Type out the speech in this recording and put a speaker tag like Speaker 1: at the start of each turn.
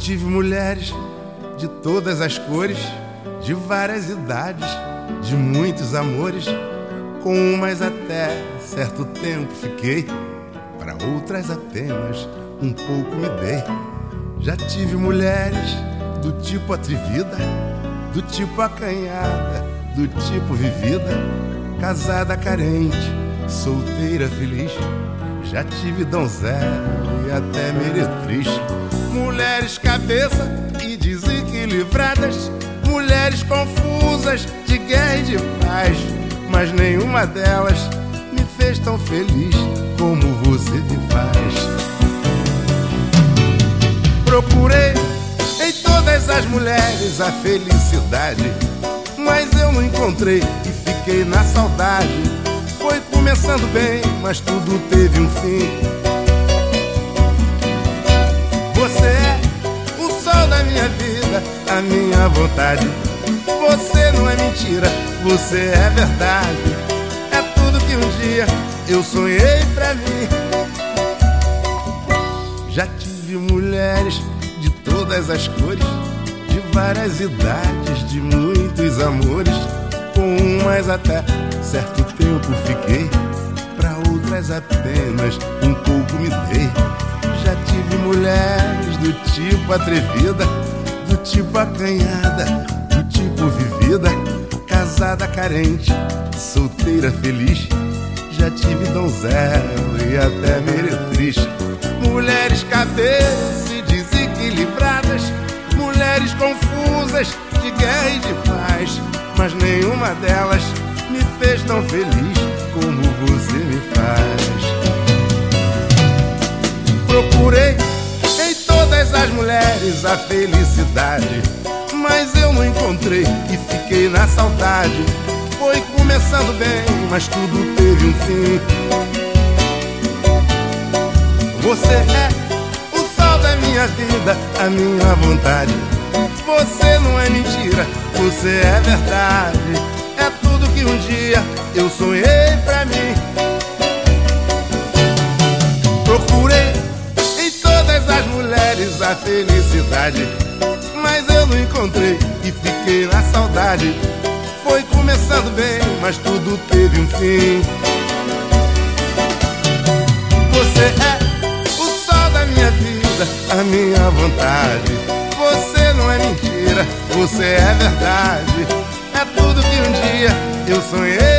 Speaker 1: tive mulheres de todas as cores, de várias idades, de muitos amores. Com umas até certo tempo fiquei, para outras apenas um pouco me dei. Já tive mulheres do tipo atrevida, do tipo acanhada, do tipo vivida, casada carente, solteira feliz. Já tive donzela e até meretriz. Mulheres cabeça e desequilibradas, mulheres confusas de guerra e de paz, mas nenhuma delas me fez tão feliz como você me faz. Procurei em todas as mulheres a felicidade, mas eu não encontrei e fiquei na saudade. Foi começando bem, mas tudo teve um fim. Você é o sol da minha vida, a minha vontade. Você não é mentira, você é verdade. É tudo que um dia eu sonhei pra mim. Já tive mulheres de todas as cores, de várias idades, de muitos amores. Com umas até certo tempo fiquei, pra outras apenas um pouco me dei. Já tive mulheres do tipo atrevida, do tipo acanhada, do tipo vivida, casada carente, solteira feliz. Já tive donzela e até meretriz. Mulheres cabeça e desequilibradas, mulheres confusas de guerra e de paz, mas nenhuma delas me fez tão feliz como você me faz. Procurei em todas as mulheres a felicidade, mas eu não encontrei e fiquei na saudade. Foi começando bem, mas tudo teve um fim. Você é o sol da minha vida, a minha vontade. Você não é mentira, você é verdade. É tudo que um dia eu sonhei pra mim. Procurei em todas as mulheres a felicidade, mas eu não encontrei e fiquei na saudade. Foi começando bem, mas tudo teve um fim. Você é o sol da minha vida, a minha vontade. Você não é mentira, você é verdade. É tudo que um dia eu sonhei